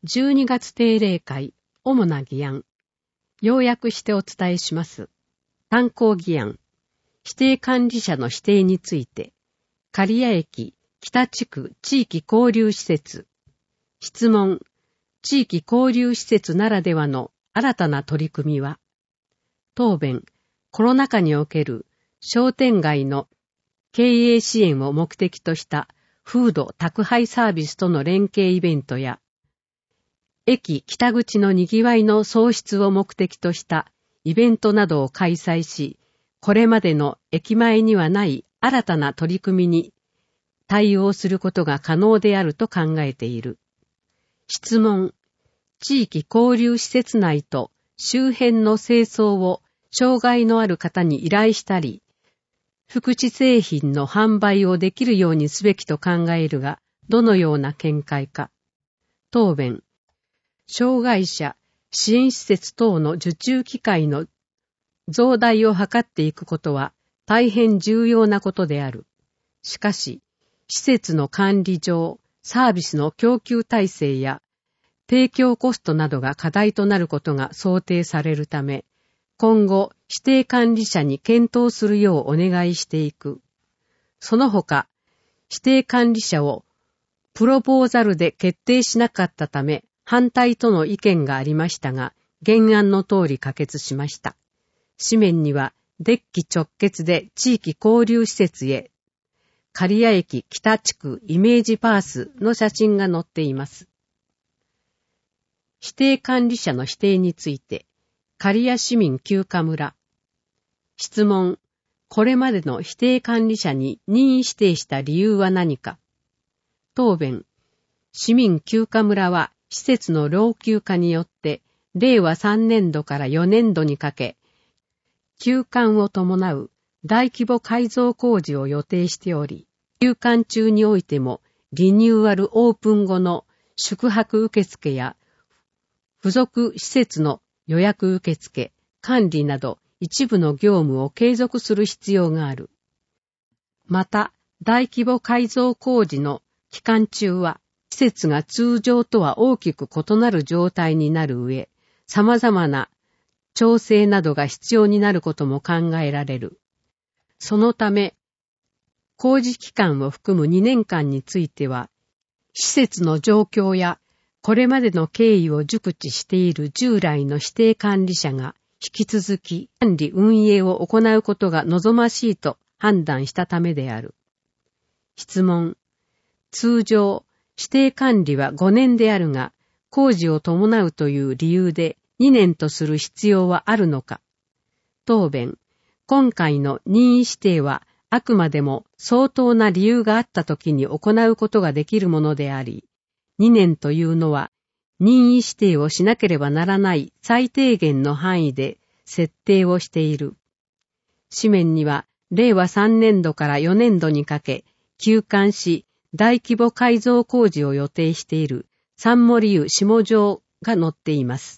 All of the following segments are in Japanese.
12月定例会、主な議案。要約してお伝えします。参考議案。指定管理者の指定について。刈谷駅、北地区地域交流施設。質問。地域交流施設ならではの新たな取り組みは。答弁。コロナ禍における商店街の経営支援を目的としたフード宅配サービスとの連携イベントや、駅北口の賑わいの創出を目的としたイベントなどを開催し、これまでの駅前にはない新たな取り組みに対応することが可能であると考えている。質問。地域交流施設内と周辺の清掃を障害のある方に依頼したり、福祉製品の販売をできるようにすべきと考えるが、どのような見解か。答弁。障害者支援施設等の受注機会の増大を図っていくことは大変重要なことである。しかし、施設の管理上、サービスの供給体制や提供コストなどが課題となることが想定されるため、今後、指定管理者に検討するようお願いしていく。その他、指定管理者をプロポーザルで決定しなかったため、反対との意見がありましたが、原案の通り可決しました。紙面には、デッキ直結で地域交流施設へ、刈谷駅北地区イメージパースの写真が載っています。指定管理者の指定について、刈谷市民休暇村。質問。これまでの指定管理者に任意指定した理由は何か。答弁。市民休暇村は施設の老朽化によって、令和3年度から4年度にかけ、休館を伴う大規模改造工事を予定しており、休館中においてもリニューアルオープン後の宿泊受付や付属施設の予約受付、管理など一部の業務を継続する必要がある。また、大規模改造工事の期間中は、施設が通常とは大きく異なる状態になる上、様々な調整などが必要になることも考えられる。そのため、工事期間を含む2年間については、施設の状況やこれまでの経緯を熟知している従来の指定管理者が引き続き管理運営を行うことが望ましいと判断したためである。質問。通常、指定管理は5年であるが、工事を伴うという理由で2年とする必要はあるのか。答弁。今回の任意指定はあくまでも相当な理由があったときに行うことができるものであり、2年というのは任意指定をしなければならない最低限の範囲で設定をしている。紙面には令和3年度から4年度にかけ休館し大規模改造工事を予定している三森湯下城が載っています。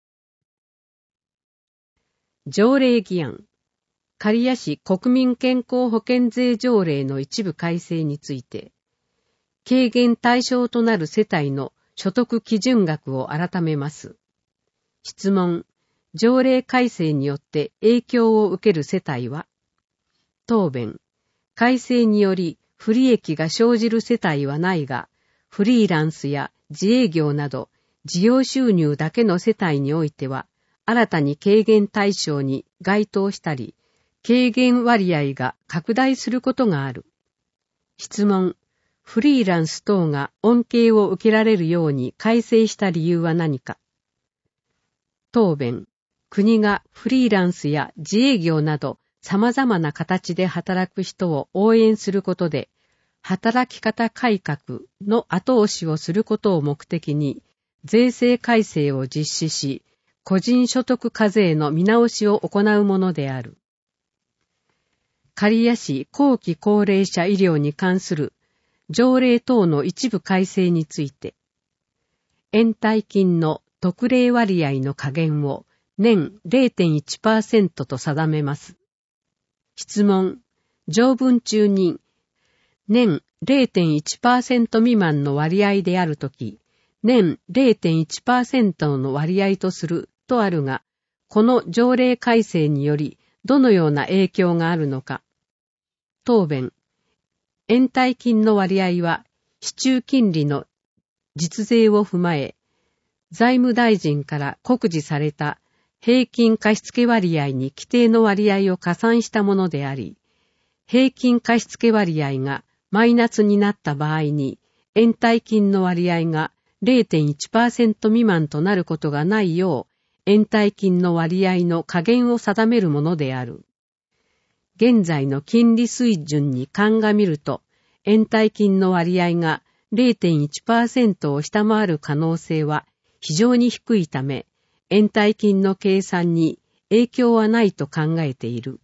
条例議案。刈谷市国民健康保険税条例の一部改正について、軽減対象となる世帯の所得基準額を改めます。質問。条例改正によって影響を受ける世帯は。答弁。改正により不利益が生じる世帯はないが、フリーランスや自営業など事業収入だけの世帯においては、新たに軽減対象に該当したり、軽減割合が拡大することがある。質問。フリーランス等が恩恵を受けられるように改正した理由は何か。答弁。国がフリーランスや自営業など様々な形で働く人を応援することで、働き方改革の後押しをすることを目的に、税制改正を実施し、個人所得課税の見直しを行うものである。刈谷市後期高齢者医療に関する条例等の一部改正について、延滞金の特例割合の下限を年 0.1% と定めます。質問。条文中に年 0.1% 未満の割合であるとき、 年 0.1% の割合とするとあるが、この条例改正によりどのような影響があるのか。答弁。延滞金の割合は、市中金利の実税を踏まえ、財務大臣から告示された平均貸付割合に規定の割合を加算したものであり、平均貸付割合がマイナスになった場合に、延滞金の割合が 0.1% 未満となることがないよう、延滞金の割合の下限を定めるものである。現在の金利水準に鑑みると、延滞金の割合が 0.1% を下回る可能性は非常に低いため、延滞金の計算に影響はないと考えている。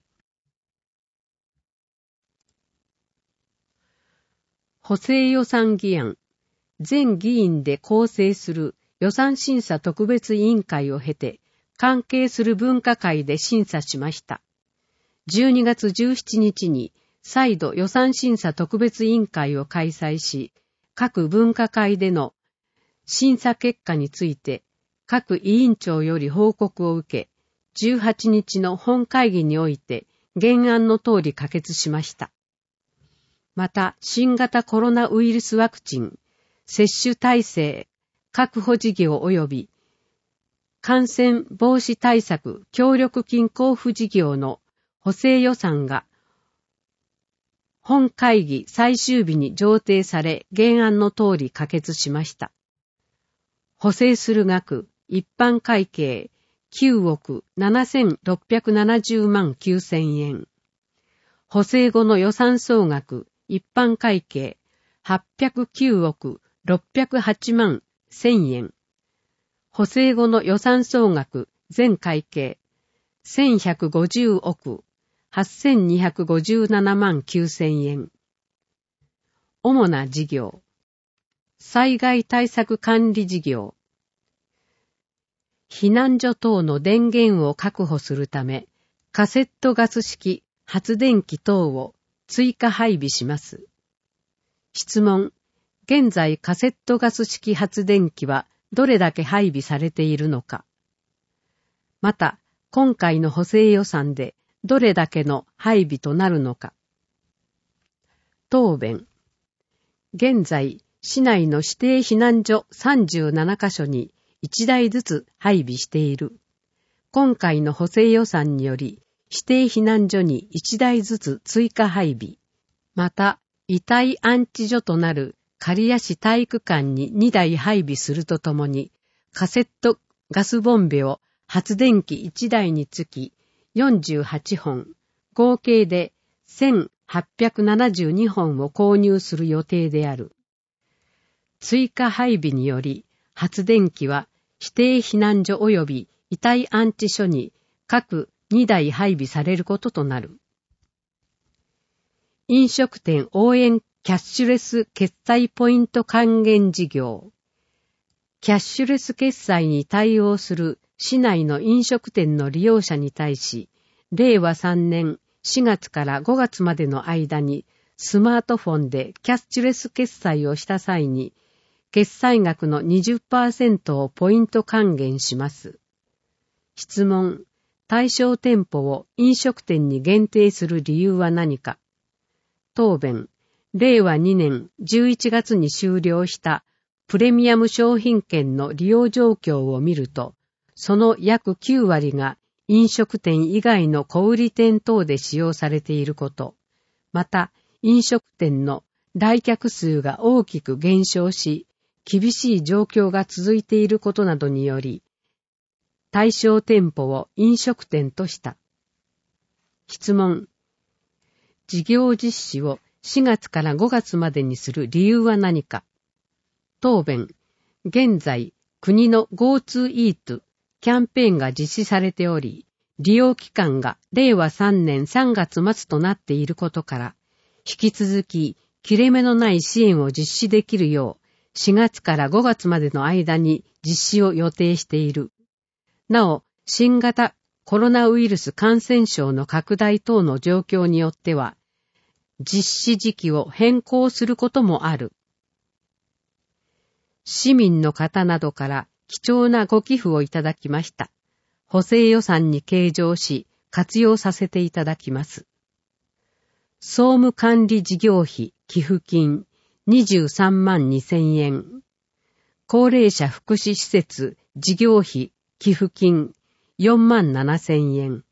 補正予算議案。全議員で構成する予算審査特別委員会を経て、関係する分科会で審査しました。12月17日に再度予算審査特別委員会を開催し、各分科会での審査結果について各委員長より報告を受け、18日の本会議において原案の通り可決しました。また、新型コロナウイルスワクチン、接種体制、確保事業及び感染防止対策協力金交付事業の補正予算が本会議最終日に上呈され、原案の通り可決しました。補正する額、一般会計9億7670万9000円。補正後の予算総額、一般会計809億608万1000円。補正後の予算総額、全会計1150億8257万9000円。主な事業。災害対策管理事業。避難所等の電源を確保するため、カセットガス式発電機等を追加配備します。質問。現在カセットガス式発電機はどれだけ配備されているのか。また、今回の補正予算でどれだけの配備となるのか。答弁。現在、市内の指定避難所37カ所に1台ずつ配備している。今回の補正予算により、指定避難所に1台ずつ追加配備。また、遺体安置所となる刈谷市体育館に2台配備するとともに、カセットガスボンベを発電機1台につき48本、合計で1872本を購入する予定である。追加配備により、発電機は指定避難所及び遺体安置所に各2台配備されることとなる。飲食店応援キャッシュレス決済ポイント還元事業。キャッシュレス決済に対応する市内の飲食店の利用者に対し、令和3年4月から5月までの間にスマートフォンでキャッシュレス決済をした際に、決済額の 20% をポイント還元します。質問。対象店舗を飲食店に限定する理由は何か。答弁。令和2年11月に終了したプレミアム商品券の利用状況を見ると、その約9割が飲食店以外の小売店等で使用されていること、また飲食店の来客数が大きく減少し、厳しい状況が続いていることなどにより、対象店舗を飲食店とした。質問。事業実施を4月から5月までにする理由は何か。答弁。現在、国の GoTo Eat キャンペーンが実施されており、利用期間が令和3年3月末となっていることから、引き続き切れ目のない支援を実施できるよう、4月から5月までの間に実施を予定している。なお、新型コロナウイルス感染症の拡大等の状況によっては、実施時期を変更することもある。 市民の方などから貴重なご寄付をいただきました。補正予算に計上し、活用させていただきます。総務管理事業費寄付金23万2000円。高齢者福祉施設事業費寄付金4万7000円。